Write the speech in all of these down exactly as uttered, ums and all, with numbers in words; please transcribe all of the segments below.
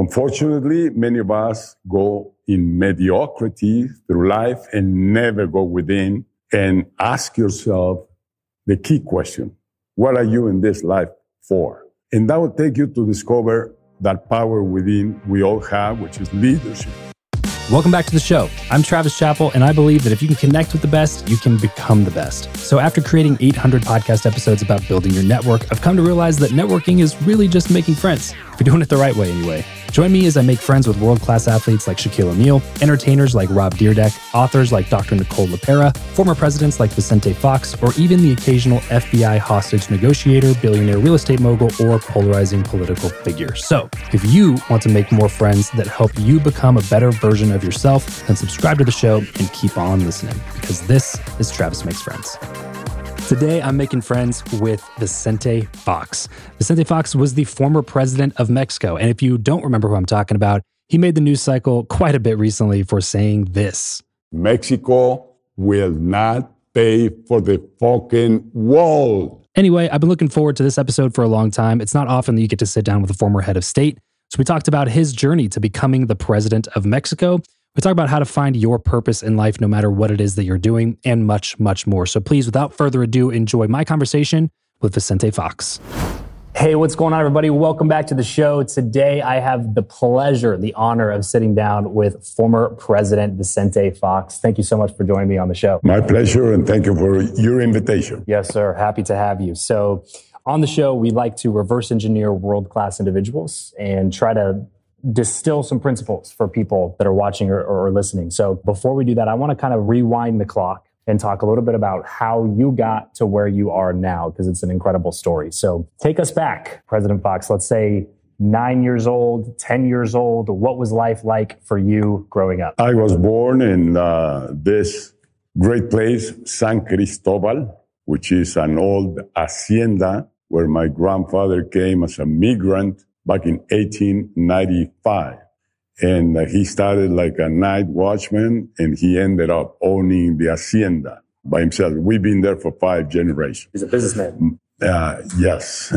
Unfortunately, many of us go in mediocrity through life and never go within and ask yourself the key question: what are you in this life for? And that will take you to discover that power within we all have, which is leadership. Welcome back to the show. I'm Travis Chappell, and I believe that if you can connect with the best, you can become the best. So after creating eight hundred podcast episodes about building your network, I've come to realize that networking is really just making friends, if you're doing it the right way anyway. Join me as I make friends with world-class athletes like Shaquille O'Neal, entertainers like Rob Dyrdek, authors like Doctor Nicole LePera, former presidents like Vicente Fox, or even the occasional F B I hostage negotiator, billionaire real estate mogul, or polarizing political figure. So if you want to make more friends that help you become a better version of yourself, then subscribe to the show and keep on listening, because this is Travis Makes Friends. Today, I'm making friends with Vicente Fox. Vicente Fox was the former president of Mexico. And if you don't remember who I'm talking about, he made the news cycle quite a bit recently for saying this: Mexico will not pay for the fucking wall. Anyway, I've been looking forward to this episode for a long time. It's not often that you get to sit down with a former head of state. So we talked about his journey to becoming the president of Mexico. We talk about how to find your purpose in life, no matter what it is that you're doing, and much, much more. So please, without further ado, enjoy my conversation with Vicente Fox. Hey, what's going on, everybody? Welcome back to the show. Today, I have the pleasure, the honor of sitting down with former President Vicente Fox. Thank you so much for joining me on the show. My pleasure, and thank you for your invitation. Yes, sir. Happy to have you. So on the show, we like to reverse engineer world-class individuals and try to distill some principles for people that are watching or, or listening. So before we do that, I want to kind of rewind the clock and talk a little bit about how you got to where you are now, because it's an incredible story. So take us back, President Fox. Let's say nine years old, ten years old. What was life like for you growing up? I was born in uh, this great place, San Cristobal, which is an old hacienda where my grandfather came as a migrant back in eighteen ninety-five. And uh, he started like a night watchman, and he ended up owning the hacienda by himself. We've been there for five generations. He's a businessman. Uh, yes.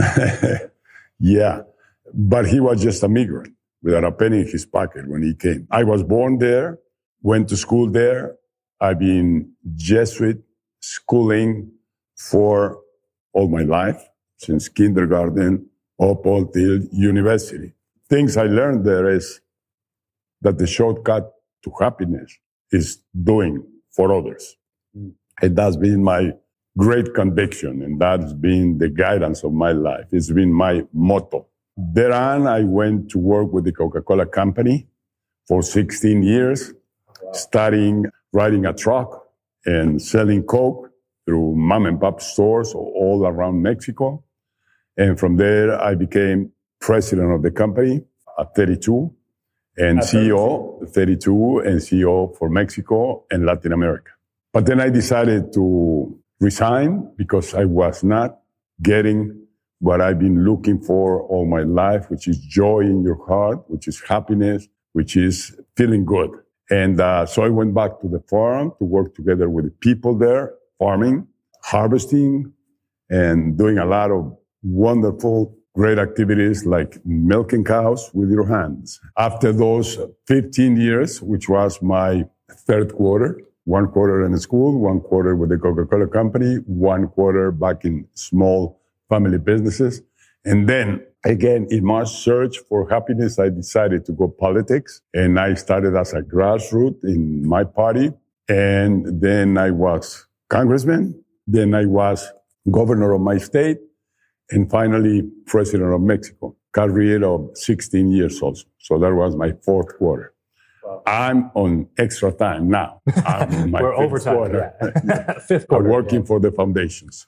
Yeah. But he was just a migrant without a penny in his pocket when he came. I was born there, went to school there. I've been Jesuit schooling for all my life, since kindergarten up until university. Things I learned there is that the shortcut to happiness is doing for others. Mm. And that's been my great conviction, and that's been the guidance of my life. It's been my motto. Thereon, I went to work with the Coca-Cola Company for sixteen years, wow. Starting riding a truck and selling Coke through mom and pop stores all around Mexico. And from there, I became president of the company at thirty-two, and C E O, thirty-two, and C E O for Mexico and Latin America. But then I decided to resign because I was not getting what I've been looking for all my life, which is joy in your heart, which is happiness, which is feeling good. And uh, so I went back to the farm to work together with the people there, farming, harvesting, and doing a lot of wonderful, great activities like milking cows with your hands. After those fifteen years, which was my third quarter, one quarter in school, one quarter with the Coca-Cola Company, one quarter back in small family businesses. And then again, in my search for happiness, I decided to go politics. And I started as a grassroots in my party. And then I was congressman. Then I was governor of my state. And finally, president of Mexico, career of sixteen years also. So that was my fourth quarter. Wow. I'm on extra time now. I'm in my We're fifth overtime, quarter. yeah. Fifth quarter. I'm working yeah. for the foundations.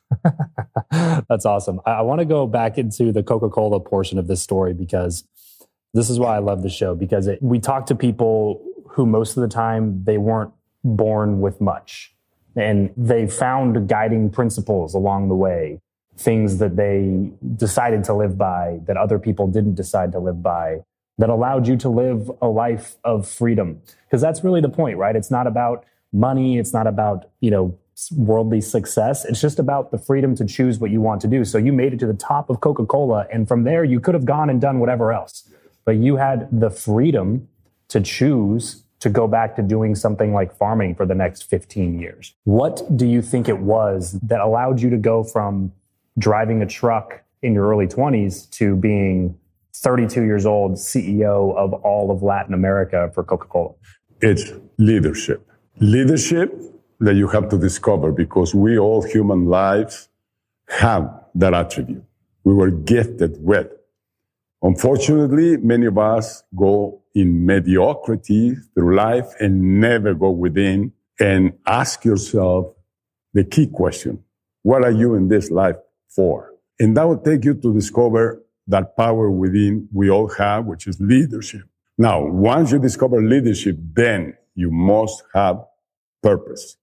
That's awesome. I, I want to go back into the Coca-Cola portion of this story, because this is why I love the show, because it, we talk to people who most of the time they weren't born with much, and they found guiding principles along the way. Things that they decided to live by that other people didn't decide to live by, that allowed you to live a life of freedom. Because that's really the point, right? It's not about money. It's not about, you know, worldly success. It's just about the freedom to choose what you want to do. So you made it to the top of Coca-Cola, and from there you could have gone and done whatever else. but you had the freedom to choose to go back to doing something like farming for the next fifteen years. What do you think it was that allowed you to go from driving a truck in your early twenties to being thirty-two years old, C E O of all of Latin America for Coca-Cola? It's leadership. Leadership that you have to discover, because we all human lives have that attribute. We were gifted with. Unfortunately, many of us go in mediocrity through life and never go within and ask yourself the key question: what are you in this life for? And that will take you to discover that power within we all have, which is leadership. Now, once you discover leadership, then you must have purpose,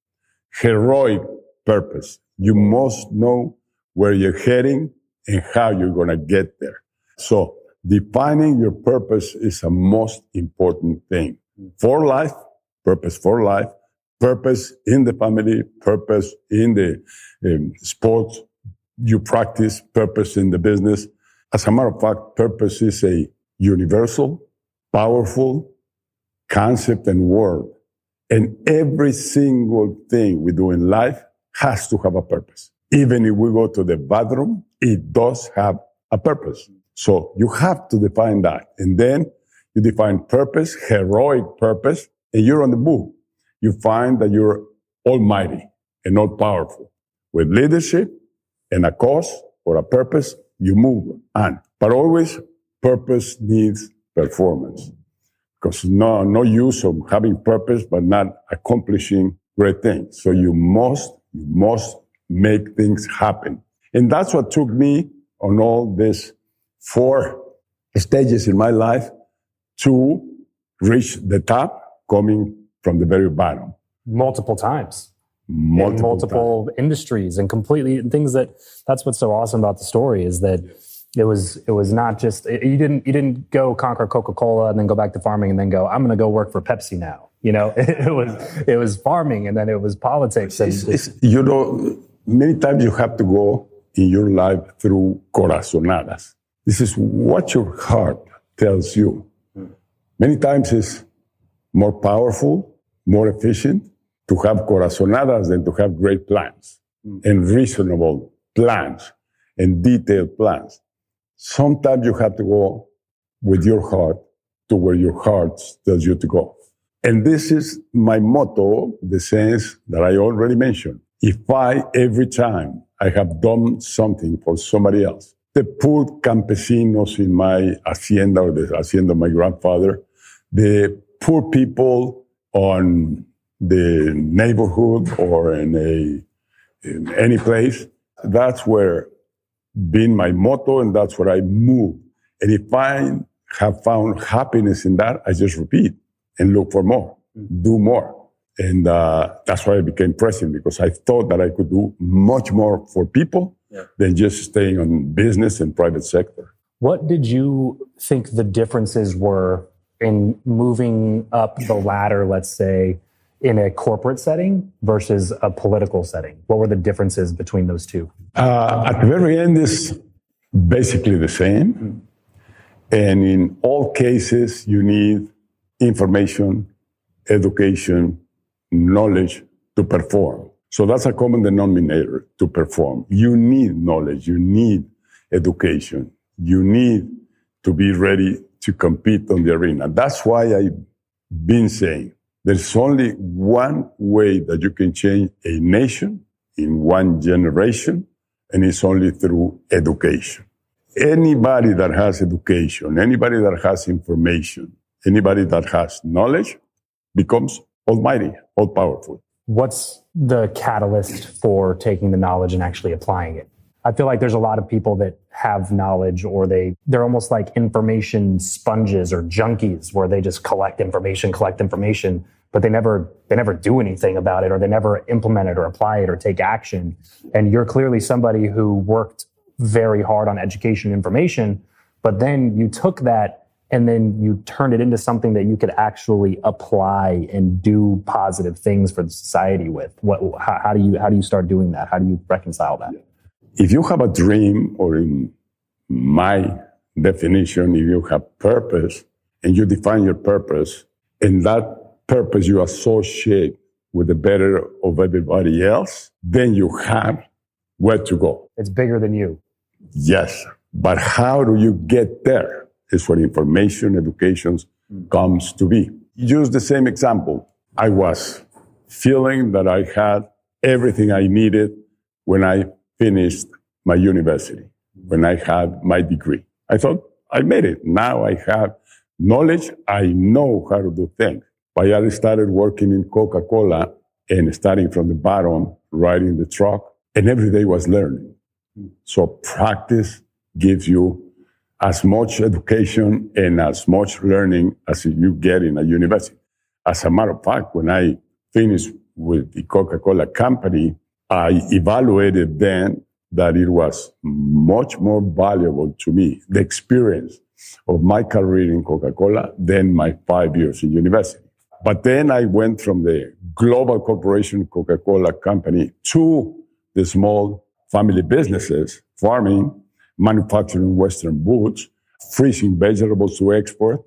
heroic purpose. You must know where you're heading and how you're going to get there. So defining your purpose is a most important thing for life, purpose for life, purpose in the family, purpose in the um, sports you practice, purpose in the business. As a matter of fact, purpose is a universal, powerful concept and word. And every single thing we do in life has to have a purpose. Even if we go to the bathroom, it does have a purpose. So you have to define that. And then you define purpose, heroic purpose, and you're on the move. You find that you're almighty and all powerful. With leadership and a cause or a purpose, you move on. But always, purpose needs performance. Because no, no use of having purpose but not accomplishing great things. So you must, you must make things happen. And that's what took me on all these four stages in my life to reach the top, coming from the very bottom. Multiple times. Multiple, in multiple times. industries and completely things that, that's what's so awesome about the story is that it was, it was not just, you didn't, you didn't go conquer Coca-Cola and then go back to farming and then go, I'm going to go work for Pepsi now. You know, it was, it was farming and then it was politics. And it's, it's, you know, many times you have to go in your life through corazonadas. This is what your heart tells you. Many times it's more powerful, more efficient to have corazonadas than to have great plans mm. and reasonable plans and detailed plans. Sometimes you have to go with your heart to where your heart tells you to go. And this is my motto, the sense that I already mentioned. If I, every time I have done something for somebody else, the poor campesinos in my hacienda or the hacienda of my grandfather, the poor people on the neighborhood or in a in any place, that's where been my motto, and that's where I move. And if I have found happiness in that, I just repeat and look for more, do more. And uh, that's why I became president, because I thought that I could do much more for people yeah. than just staying on business and private sector. What did you think the differences were in moving up the ladder, let's say, in a corporate setting versus a political setting? What were the differences between those two? Uh, at the very end, it's basically the same. Mm-hmm. And in all cases, you need information, education, knowledge to perform. So that's a common denominator, to perform. You need knowledge, you need education, you need to be ready to compete on the arena. That's why I've been saying there's only one way that you can change a nation in one generation, and it's only through education. Anybody that has education, anybody that has information, anybody that has knowledge becomes almighty, all-powerful. What's the catalyst for taking the knowledge and actually applying it? I feel like there's a lot of people that have knowledge, or they, they're almost like information sponges or junkies, where they just collect information, collect information, but they never, they never do anything about it, or they never implement it or apply it or take action. And you're clearly somebody who worked very hard on education and information, but then you took that and then you turned it into something that you could actually apply and do positive things for the society with. What, how, how do you, how do you start doing that? How do you reconcile that? If you have a dream, or in my definition, if you have purpose and you define your purpose, and that purpose you associate with the better of everybody else, then you have where to go. It's bigger than you. Yes. But how do you get there is where information education mm. comes to be. Use the same example. I was feeling that I had everything I needed when I finished my university, when I had my degree. I thought, I made it. Now I have knowledge. I know how to do things. But I started working in Coca-Cola and starting from the bottom, riding the truck, and every day was learning. So practice gives you as much education and as much learning as you get in a university. As a matter of fact, when I finished with the Coca-Cola company, I evaluated then that it was much more valuable to me, the experience of my career in Coca-Cola, than my five years in university. But then I went from the global corporation Coca-Cola company to the small family businesses, farming, manufacturing Western boots, freezing vegetables to export.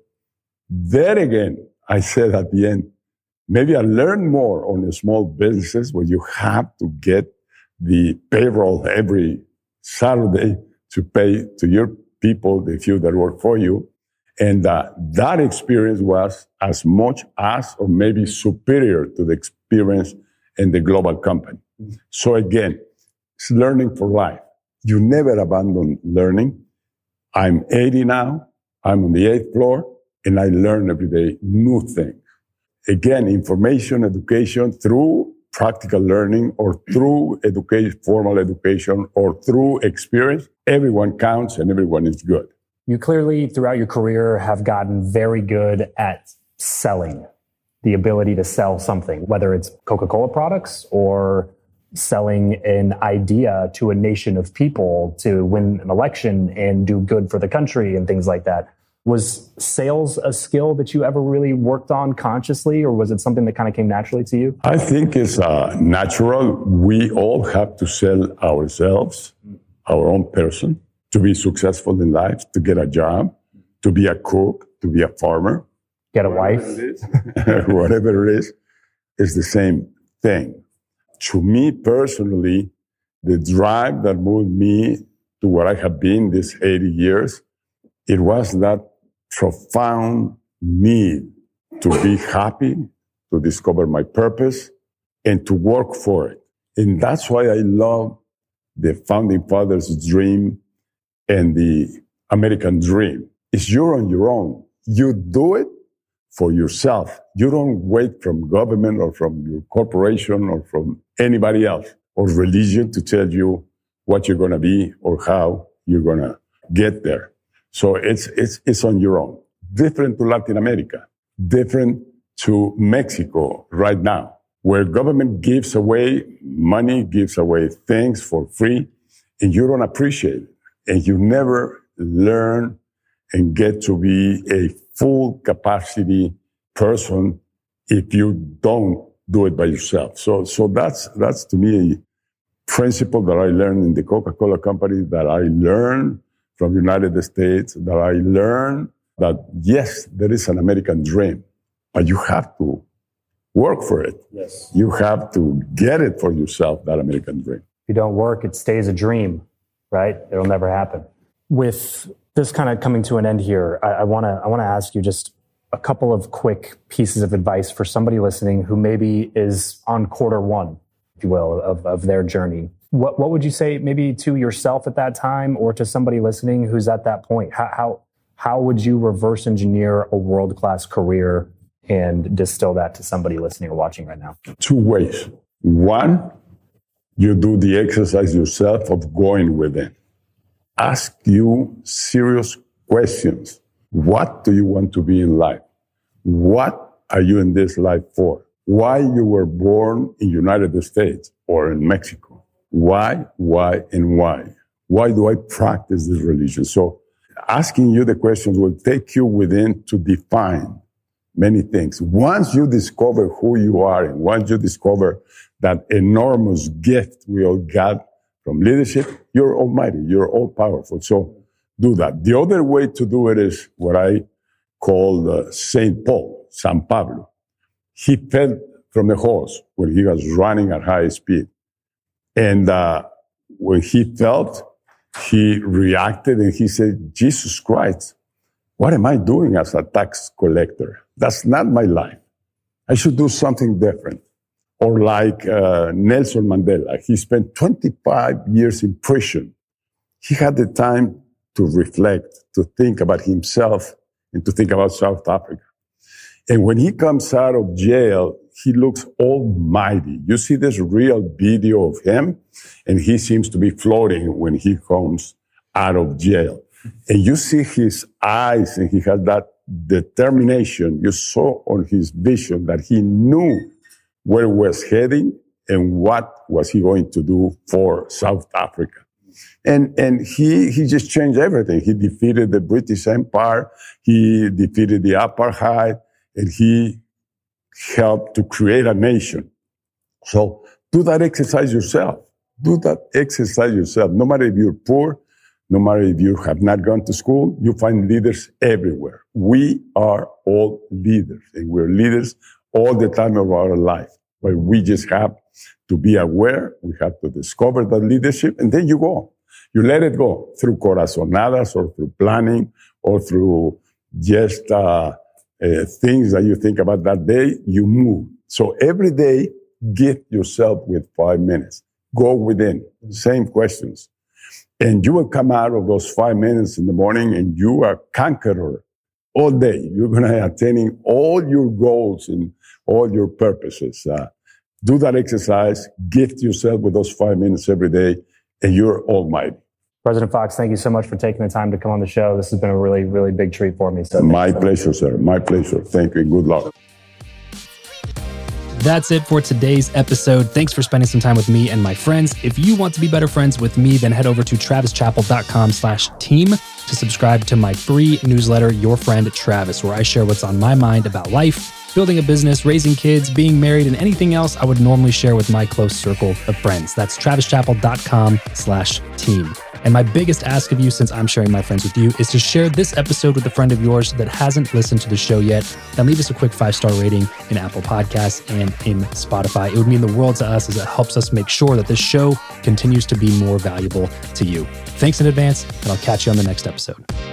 Then again, I said at the end, maybe I learned more on the small businesses where you have to get the payroll every Saturday to pay to your people, the few that work for you. And uh, that experience was as much as or maybe superior to the experience in the global company. Mm-hmm. So again, it's learning for life. You never abandon learning. I'm eighty now. I'm on the eighth floor, and I learn every day new things. Again, information, education through practical learning or through education, formal education or through experience. Everyone counts and everyone is good. You clearly, throughout your career, have gotten very good at selling, the ability to sell something, whether it's Coca-Cola products or selling an idea to a nation of people to win an election and do good for the country and things like that. Was sales a skill that you ever really worked on consciously, or was it something that kind of came naturally to you? I think it's uh, natural. We all have to sell ourselves, our own person, to be successful in life, to get a job, to be a cook, to be a farmer. Get a wife. Whatever it is, it's the same thing. To me personally, the drive that moved me to what I have been these eighty years, it was that profound need to be happy, to discover my purpose, and to work for it. And that's why I love the Founding Fathers' dream and the American dream. It's you're on your own. You do it for yourself. You don't wait from government or from your corporation or from anybody else or religion to tell you what you're going to be or how you're going to get there. So it's, it's, it's on your own. Different to Latin America, different to Mexico right now, where government gives away money, gives away things for free, and you don't appreciate it. And you never learn and get to be a full capacity person if you don't do it by yourself. So, so that's, that's to me a principle that I learned in the Coca-Cola company, that I learned from the United States, that I learned that, yes, there is an American dream, but you have to work for it. Yes. You have to get it for yourself, that American dream. If you don't work, it stays a dream, right? It'll never happen. With this kind of coming to an end here, I, I want to I want to ask you just a couple of quick pieces of advice for somebody listening who maybe is on quarter one, if you will, of, of their journey. What what would you say maybe to yourself at that time or to somebody listening who's at that point? How how, how would you reverse engineer a world-class career and distill that to somebody listening or watching right now? Two ways. One, you do the exercise yourself of going within. Ask you serious questions. What do you want to be in life? What are you in this life for? Why you were born in the United States or in Mexico? Why, why, and why? Why do I practice this religion? So asking you the questions will take you within to define many things. Once you discover who you are and once you discover that enormous gift we all got from leadership, you're almighty, you're all powerful. So do that. The other way to do it is what I call uh, Saint Paul, San Pablo. He fell from the horse when he was running at high speed. And uh, when he felt, he reacted and he said, Jesus Christ, what am I doing as a tax collector? That's not my life. I should do something different. Or like uh, Nelson Mandela, he spent twenty-five years in prison. He had the time to reflect, to think about himself, and to think about South Africa. And when he comes out of jail, he looks almighty. You see this real video of him, and he seems to be floating when he comes out of jail. And you see his eyes, and he has that determination. You saw on his vision that he knew where he was heading and what was he going to do for South Africa. And, and he, he just changed everything. He defeated the British Empire. He defeated the apartheid, and he helped to create a nation. So do that exercise yourself. Do that exercise yourself. No matter if you're poor, no matter if you have not gone to school, you find leaders everywhere. We are all leaders, and we're leaders all the time of our life. But we just have to be aware. We have to discover that leadership, and then you go. You let it go through corazonadas or through planning or through just uh, uh, things that you think about that day. You move. So every day, gift yourself with five minutes. Go within. Same questions. And you will come out of those five minutes in the morning, and you are a conqueror all day. You're going to attaining all your goals and all your purposes. Uh, do that exercise. Gift yourself with those five minutes every day, and you're almighty. President Fox, thank you so much for taking the time to come on the show. This has been a really, really big treat for me. So My pleasure, sir. My pleasure. Thank you, and good luck. That's it for today's episode. Thanks for spending some time with me and my friends. If you want to be better friends with me, then head over to travischappell.com slash team to subscribe to my free newsletter, Your Friend Travis, where I share what's on my mind about life, building a business, raising kids, being married, and anything else I would normally share with my close circle of friends. That's travischappell.com slash team. And my biggest ask of you, since I'm sharing my friends with you, is to share this episode with a friend of yours that hasn't listened to the show yet, and leave us a quick five-star rating in Apple Podcasts and in Spotify. It would mean the world to us, as it helps us make sure that this show continues to be more valuable to you. Thanks in advance, and I'll catch you on the next episode.